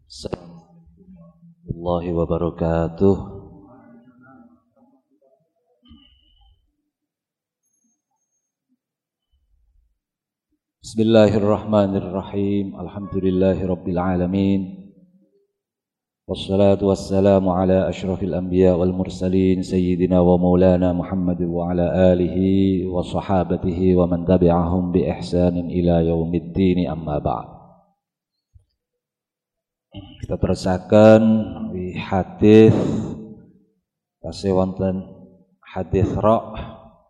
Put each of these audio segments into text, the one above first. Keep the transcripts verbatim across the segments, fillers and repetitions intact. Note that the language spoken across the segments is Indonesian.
Assalamualaikum warahmatullahi wabarakatuh. Bismillahirrahmanirrahim. Alhamdulillahi rabbil alamin. Wassalatu wassalamu ala asyrafil anbiya wal mursalin sayyidina wa maulana Muhammad wa ala alihi wa sahabatihi wa man tabi'ahum bi ihsanin ila yaumiddin, amma ba'd. Kita terusaken di hadis tasih wonten hadis ra'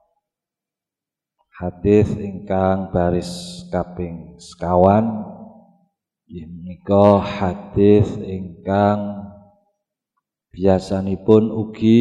hadis ingkang baris kaping sekawan. Menika hadis ingkang biasanipun ugi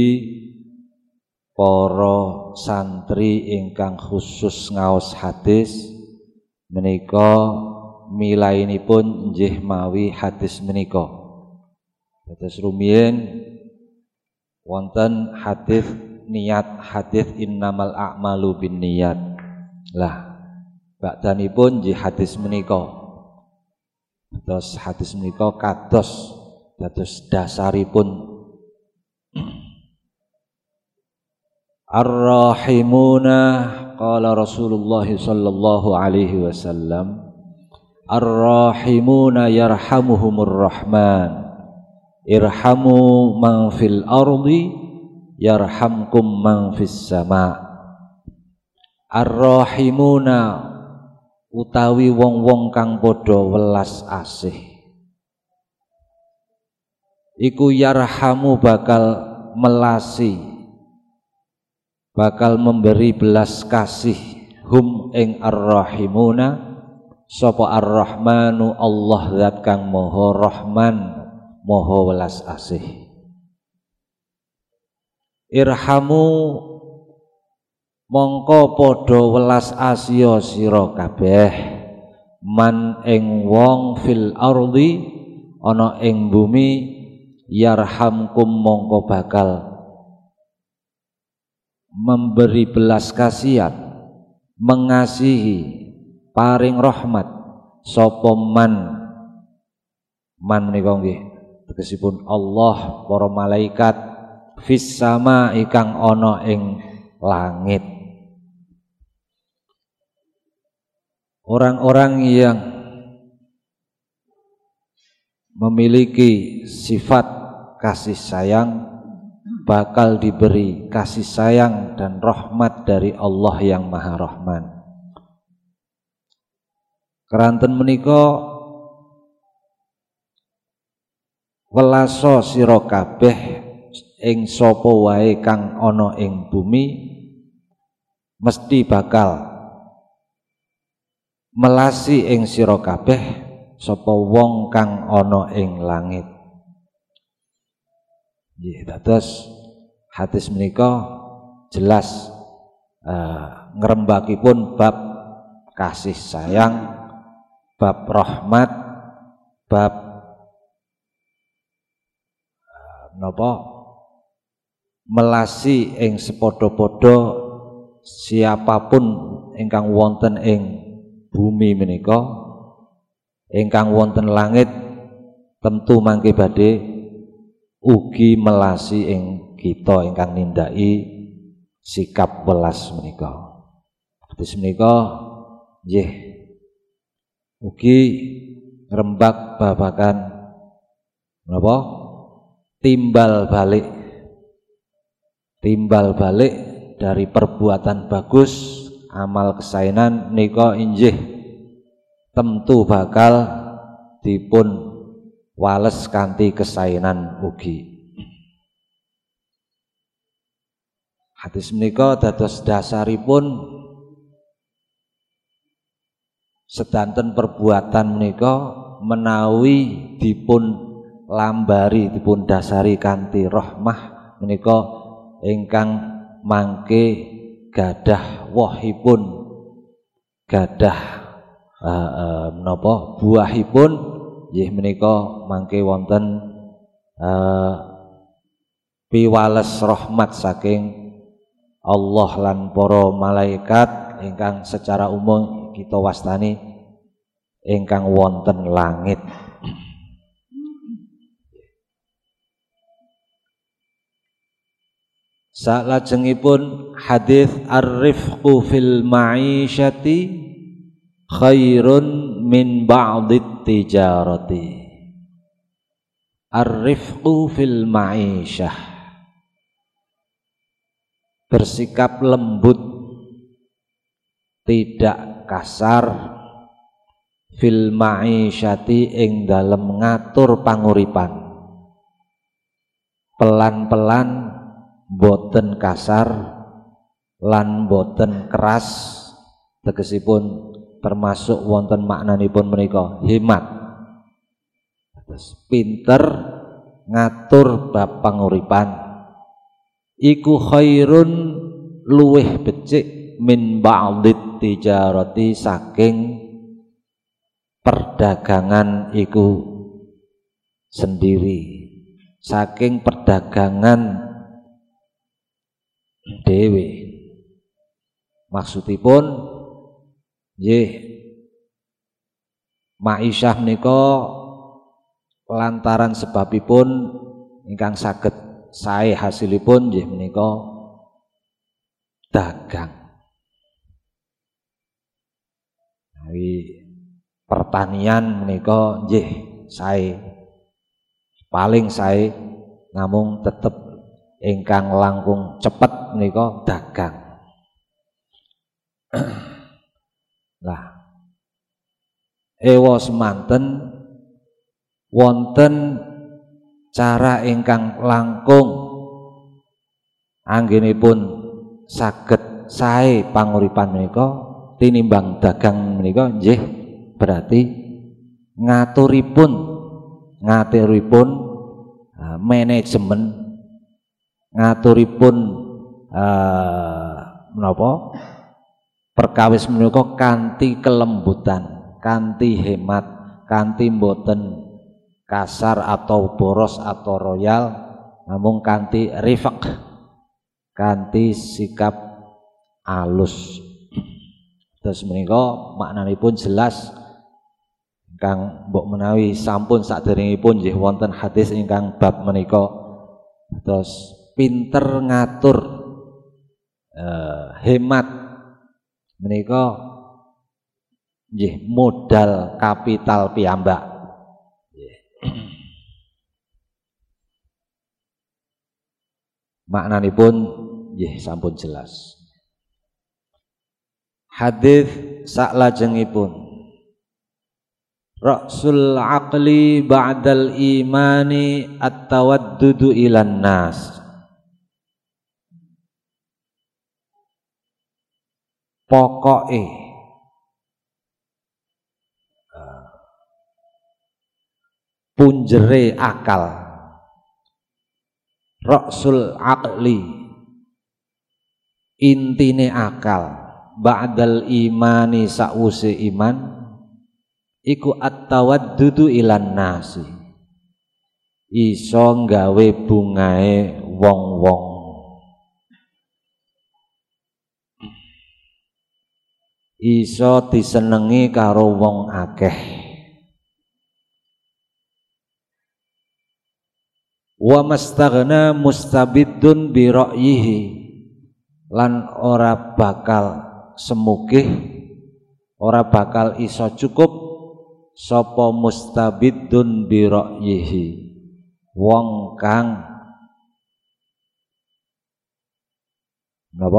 para santri ingkang khusus ngaos hadis menika milainipun nggih mawi hadis menika. Dados rumiyin wonten hadis niat, hadis innamal a'malu binniyat. Lah bakdanipun nggih hadis menika. Dados hadis menika kados dados dasaripun Ar-rahimuna qala Rasulullah sallallahu alaihi wasallam Ar-rahimuna yarhamuhumur rahman irhamu man fil ardi yarhamkum man fis sama. Ar-rahimuna utawi wong-wong kang padha welas asih iku yarhamu bakal melasi, bakal memberi belas kasih hum ing ar-rahimuna sapa ar-rahmanu Allah zat kang maha rahman maha welas asih. Irhamu mongko padha welas asya sira kabeh man ing wong fil ardi ana ing bumi yarhamkum mongko bakal memberi belas kasihan mengasihi paring rahmat sapa man man menika nggih tegesipun Allah, para malaikat fis sama ikang ana ing langit. Orang-orang yang memiliki sifat kasih sayang bakal diberi kasih sayang dan rahmat dari Allah yang Maha Rahman. Keranten menika welasa sira kabeh ing sapa wae kang ana ing bumi mesti bakal melasi ing sira kabeh sapa wong kang ana ing langit. Nggih, dados hadis menika jelas uh, ngrembakipun bab kasih sayang, bab rahmat, bab uh, napa melasi ing sepadha-padha siapapun ingkang wonten ing bumi menika, ingkang wonten langit tentu mangke badhe ugi melasi ing kita ingkang nindaki sikap welas menika. Hadis menika nggih ugi ngrembak babagan napa? Timbal balik. Timbal balik dari perbuatan bagus, amal kesainan nika injih tentu bakal dipun wales kanthi kesainan ugi. Hadis menika dados dasaripun sedanten perbuatan menika menawi dipun lambari dipun dasari kanthi rahmah menika ingkang mangke gadah wohipun gadah uh, uh, menapa buahipun nggih menika mangke wonten uh, piwales rahmat saking Allah lan para malaikat ingkang secara umum kita wastani ingkang wonten langit. Salajengipun hadis ar-rifqu fil ma'isyati khairun min ba'dit tijarati. Ar-rifqu fil ma'isyah, bersikap lembut, tidak kasar, fil ma'isyati ing dalem ngatur panguripan, pelan-pelan, boten kasar lan boten keras, tegesipun termasuk wonten maknanipun menika hemat. Terus pinter ngatur bab panguripan iku khairun luweh becik min ba'dit tijarati saking perdagangan iku sendiri, saking perdagangan dewe. Maksudipun nggih ma'isyah menika lantaran sebabipun ingkang saged sae hasilipun nggih menika dagang. Nawi pertanian menika nggih sae, paling sae, namung tetep ingkang langkung cepet menika dagang. Lah ewa semanten wonten cara ingkang langkung anggenipun saged sae panguripan menika tinimbang dagang menika nggih berarti ngaturipun ngaturipun uh, manajemen, ngaturipun uh, menapa perkawis menika kanthi kelembutan, kanthi hemat, kanthi mboten kasar atau boros atau royal, namun kanthi rifq, kanthi sikap alus. Terus menika maknanipun jelas ingkang mbok menawi sampun saderengipun nggih wonten hadis ingkang bab menika. Terus pinter ngatur eh, hemat menika nggih modal kapital piyambak. Maknanipun nggih sampun jelas. Hadis saklajengipun, Ra'sul aqli ba'dal imani at-tawaddudu ilan nas. Pokoke punjere akal, Ra'sul aqli intine akal, ba'dal imani sa'use iman iku at-tawaddudu ilan nasi, iso nggawe bungae wong-wong, iso disenengi karo wong akeh. Wa mastaghna mustabiddun bi ra'yihi, lan ora bakal semugih, ora bakal iso cukup sapa mustabiddun bi ra'yihi, wong kang napa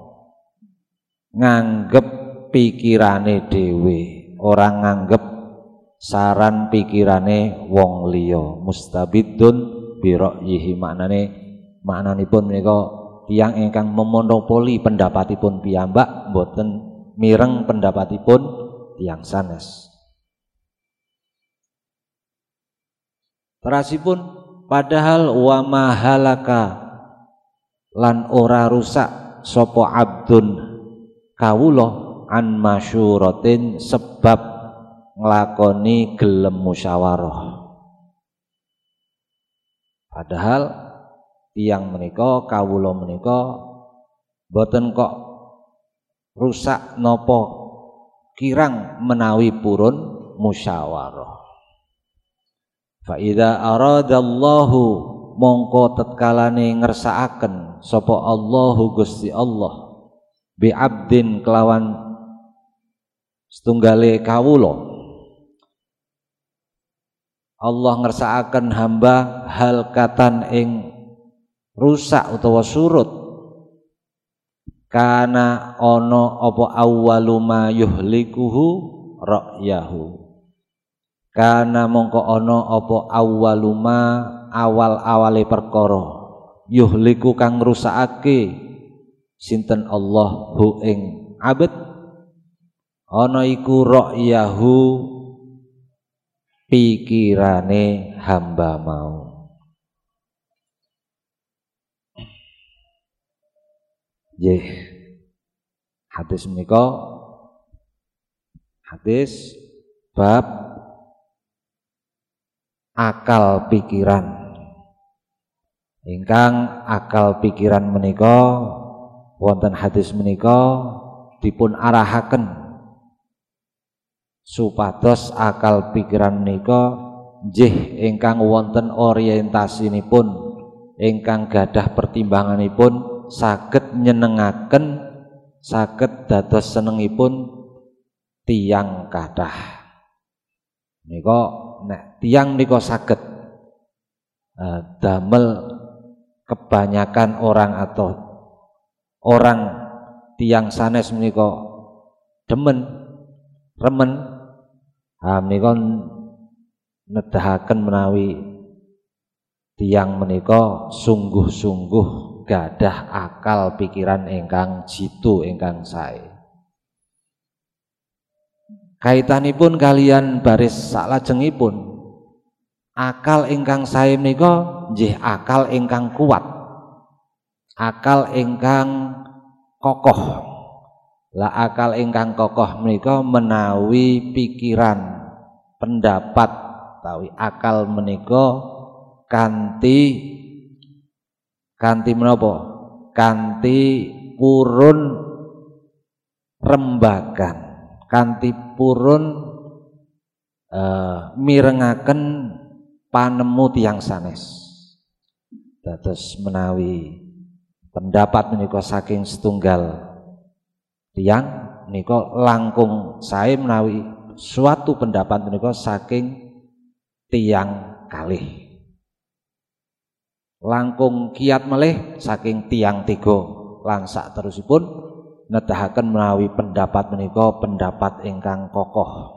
nganggep pikirane dhewe, ora nganggep saran pikirane wong liya. Mustabiddun bi ra'yihi maknane maknanipun menika tiyang ingkang memonopoli pendapatipun piyambak, mboten mireng pendapatipun tiyang sanes. Terasipun padahal wa mahalaka lan ora rusak sapa abdun kawula an masyuratin sebab nglakoni gelem musyawarah. Padahal tiyang menika kawula menika boten kok rusak napa kirang menawi purun musyawarah. Fa idza aradallahu mongko tetkalane ngersakaken sapa Allahu Gusti Allah bi abdin kelawan setunggale kawula. Allah ngersakaken hamba halkatan ing rusak utawa surut kana ana apa awwalu ma yuhlikuhu ra'yahu. Kana mongko ana apa awwaluma awal-awale perkara yuhliku kang ngrusakake sinten Allah hu ing abet ana iku ra'yahu pikirane hamba mau. Nggih. Hadis menika hadis bab akal pikiran. Ingkang akal pikiran menika wonten hadis menika dipun arahaken supados akal pikiran menika nggih ingkang wonten orientasinipun ingkang gadah pertimbanganipun saged nyenengaken saged dados senengipun tiyang kathah. Menika nek tiyang nika saged uh, damel kebanyakan orang atau orang tiyang sanes menika demen remen ha menika nedahaken menawi tiyang menika sungguh-sungguh gadah akal pikiran ingkang jitu ingkang sae. Kaitanipun kalian baris saklajengipun akal ingkang sae menika nggih akal ingkang kuat, akal ingkang kokoh. Lah akal ingkang kokoh menika menawi pikiran, pendapat utawi akal menika kanthi kanthi menapa? Kanthi purun rembagan, kanthi purun uh, mirengaken panemu tiyang sanes. Dados menawi pendapat menika saking setunggal tiyang menika langkung sae menawi suatu pendapat menika saking tiyang kalih. Langkung kiat melih saking tiyang tiga lan sak terusipun nedahaken menawi pendapat menika pendapat ingkang kokoh.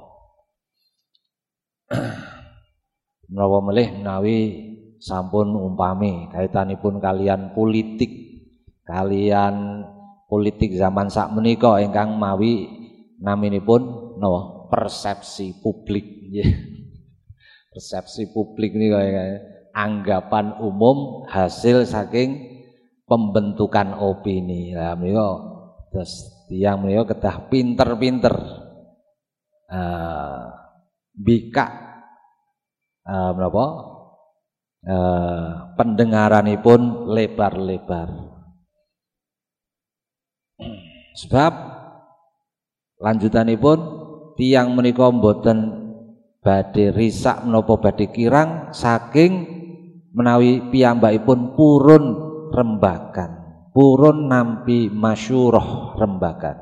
Menawa melih menawi sampun umpami kaitanipun kalian politik, kalian politik zaman sak menika ingkang mawi naminipun napa persepsi publik. Persepsi publik nika anggapan umum hasil saking pembentukan opini. Lah menika terus tiyang menika kedah pinter-pinter uh, bikak uh, menapa uh, pendengaranipun lebar-lebar. Sebab lanjutanipun tiyang menika mboten badhe risak menapa badhe kirang saking menawi piyambakipun purun rembagan, purun nampi masyurah rembagan.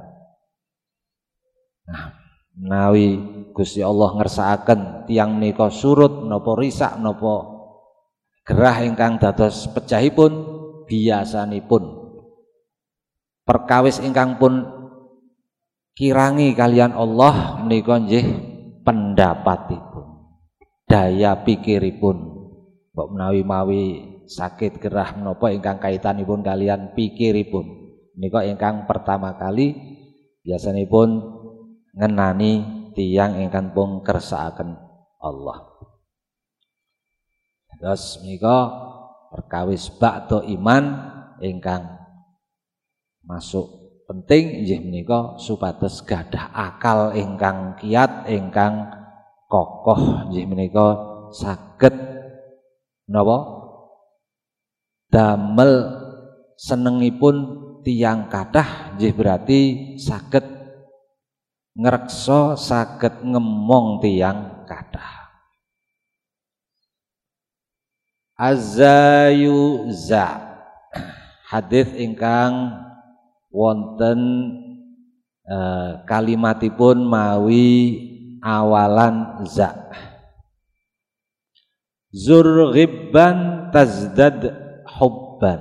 Nah, menawi Gusti Allah ngersakaken tiyang menika surut menapa risak menapa gerah ingkang dados pejahipun biasanipun perkawis ingkang pun kirangi kalian Allah menika nggih pendapatipun, daya pikiripun. Mbok menawi mawi sakit gerah menapa ingkang kaitanipun kalian pikiripun menika ingkang pertama kali biasanipun ngenani tiyang ingkang pun kersakaken Allah. Terus menika perkawis ba'da iman ingkang masuk penting inggih menika supados gadah akal ingkang kiat ingkang kokoh inggih menika saged napa damel senengipun tiyang kathah nggih berarti saged ngreksa saged ngemong tiyang kathah. Azayu za hadis ingkang wonten eh, kalimatipun mawi awalan za. Zur ghibban tazdad hubban.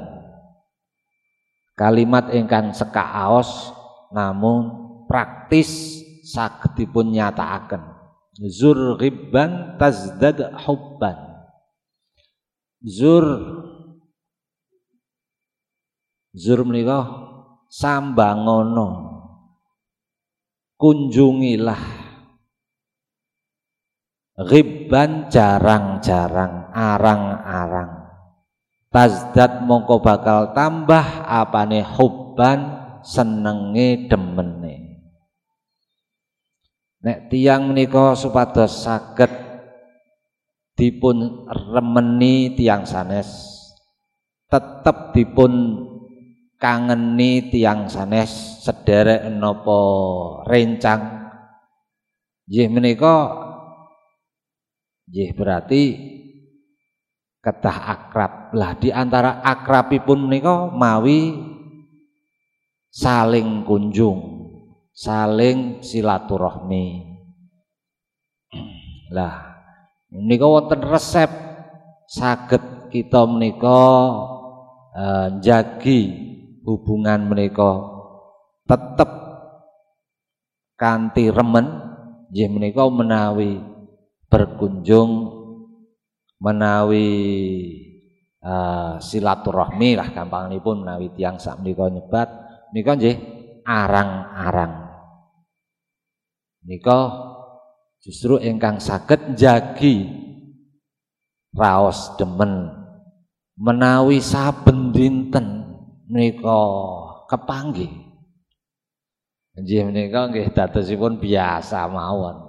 Kalimat ingkang sekaos namun praktis saged dipun nyatakaken. Zur ghibban tazdad hubban. Zur zur menika sambangono, kunjungilah. Ghibban jarang-jarang, arang-arang. Tazdad mongko bakal tambah apane hubban senenge demene. Nek tiyang menika supados saged dipun remeni tiyang sanes, tetep dipun kangeni tiyang sanes sederek napa rencang, nggih menika nggih berarti kedah akrab. Lah di antara akrabipun menika mawi saling kunjung, saling silaturahmi. Lah menika wonten resep saged kita menika eh, njagi hubungan menika tetep kanthi remen, nggih menika menawi berkunjung, menawi uh, silaturahmi lah gampangipun, menawi tiyang sak menika nyebat menika nggih arang-arang. Menika justru ingkang saged njagi raos demen, menawi saben dinten menika kepanggih. Nggih menika nggih dadosipun biasa mawon.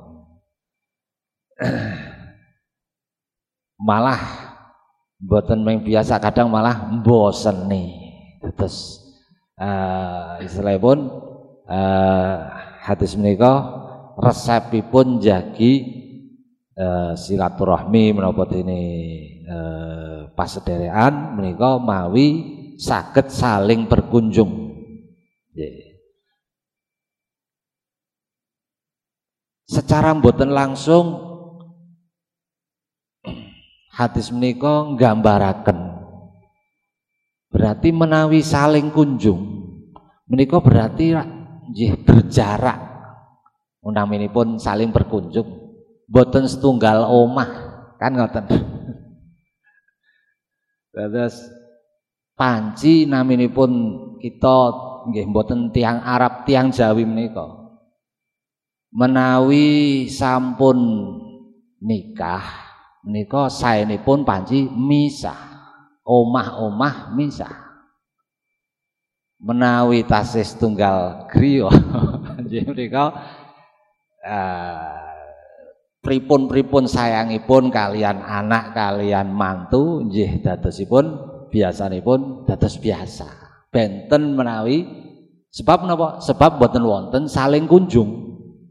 Malah mboten mung biasa, kadang malah mboseni. Terus uh, istilahipun uh, hadis menika resepipun njagi uh, silaturahmi menapa dene uh, pasederekan menika mawi saged saling berkunjung. Yeah. Secara mboten langsung hadis menika nggambaraken berarti menawi saling kunjung menika berarti nggih berjarak, unaminipun saling berkunjung boten setunggal omah kan ngoten. Terus panci naminipun kita nggih boten tiang Arab tiang Jawi menika menawi sampun nikah menika saenipun panci misah, omah-omah misah. Menawi tasih setunggal griya nggih menika uh, pripun-pripun sayangipun kalian anak kalian mantu nggih dadosipun biasanipun dados biasa. Benten menawi sebab napa? Sebab boten wonten saling kunjung.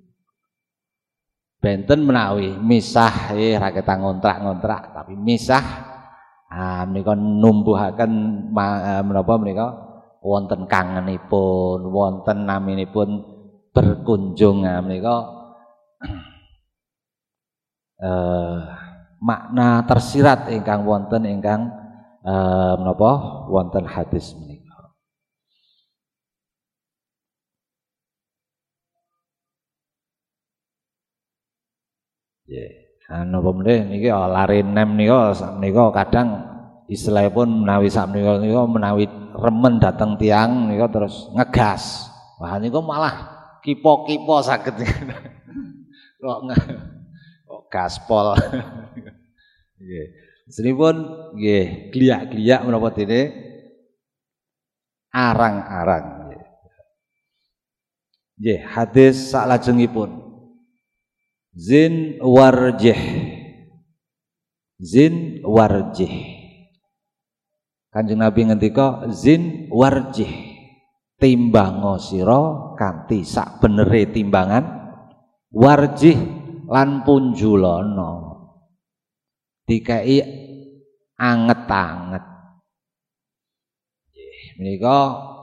Benten menawi misah eh ra ketang ngontrak-ngontrak tapi misah ah menika numbuhaken menapa menika wonten kangenipun, wonten naminipun berkunjung. Nah menika eh, makna tersirat ingkang wonten ingkang eh, menapa wonten hadis menika. Nggih, napa meneh niki lare nem nika menika kadang istilahipun menawi sak menika nika menawi remen dateng tiang nika terus ngegas. Wah niku malah kipo-kipo saged. Kok kok gaspol. Nggih. Senipun nggih gliak-gliak menapa dene arang-arang. Nggih, hadis saklajengipun Zin warjih, zin warjih. Kanjeng Nabi ngendika zin warjih, timbango sira kanthi sak benere timbangan, warjih lan punjulana. Dikai anget-anget. Nggih, menika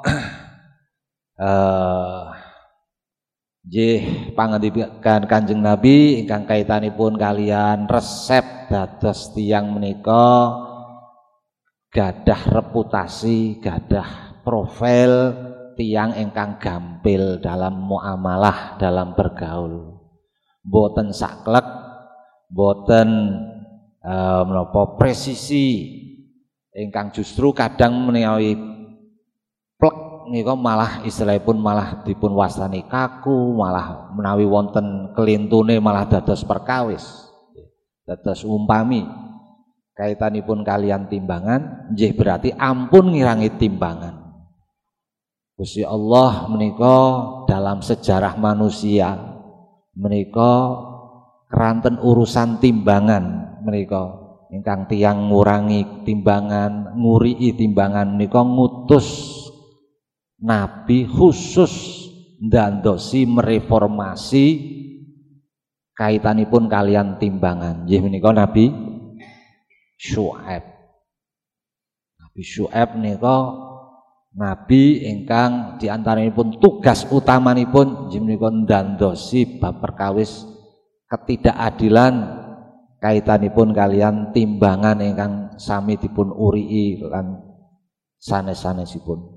eh nggih pangandikan Kanjeng Nabi ingkang kaitanipun kalian resep dados tiyang menika gadah reputasi, gadah profil tiyang ingkang gampil dalam muamalah, dalam bergaul. Boten saklek, boten eh, menapa presisi ingkang justru kadang menawi plek nika malah istilahipun malah dipun wastani kaku, malah menawi wonten kelintune malah dados perkawis. Dados umpami kaitanipun kalian timbangan, nggih berarti ampun ngirangi timbangan. Gusti Allah menika dalam sejarah manusia menika keranten urusan timbangan menika ingkang tiyang ngurangi timbangan, ngurii timbangan menika ngutus nabi khusus ndandosi mereformasi kaitanipun kalian timbangan. Nggih menika Nabi Syuaib. Nabi Syuaib menika nabi ingkang diantaranipun tugas utamanipun nggih menika ndandosi bab perkawis ketidakadilan kaitanipun kalian timbangan ingkang sami dipun urii lan sanes-sanesipun.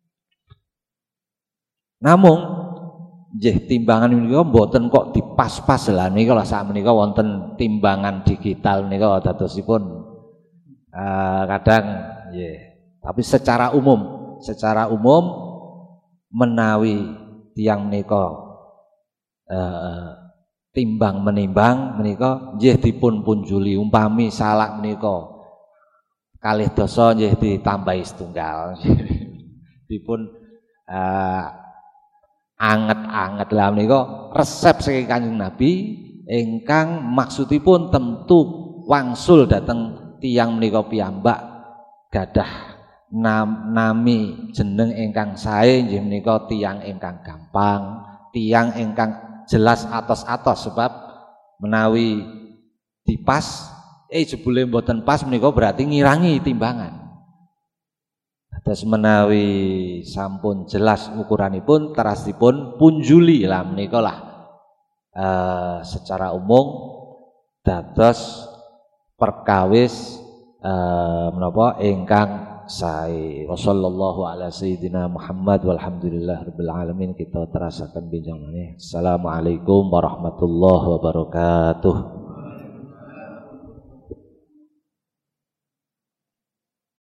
Namung nggih timbangan menika mboten kok dipas-pas lah menika lah sak menika wonten timbangan digital menika dadosipun uh, kadang nggih. Tapi secara umum, secara umum menawi tiyang menika uh, timbang menimbang menika nggih dipun punjuli umpami salak menika kalih dasa nggih ditambahi setunggal. Dipun uh, anget-anget lah menika resep saking Kanjeng Nabi ingkang maksudipun tentu wangsul dhateng tiyang menika piyambak gadah nam, nami jeneng ingkang sae nggih menika tiyang ingkang gampang, tiyang ingkang jelas atos-atos sebab menawi dipas eh jebule mboten pas menika berarti ngirangi timbangan. Terus menawi sampun jelas ukuranipun terasipun punjuli lah menika lah uh, secara umum dados perkawis uh, menapa ingkang sae. Wassallallahu ala sayyidina Muhammad walhamdulillahirabbil alamin. Kita terasaken benjang maneh. Assalamualaikum warahmatullahi wabarakatuh.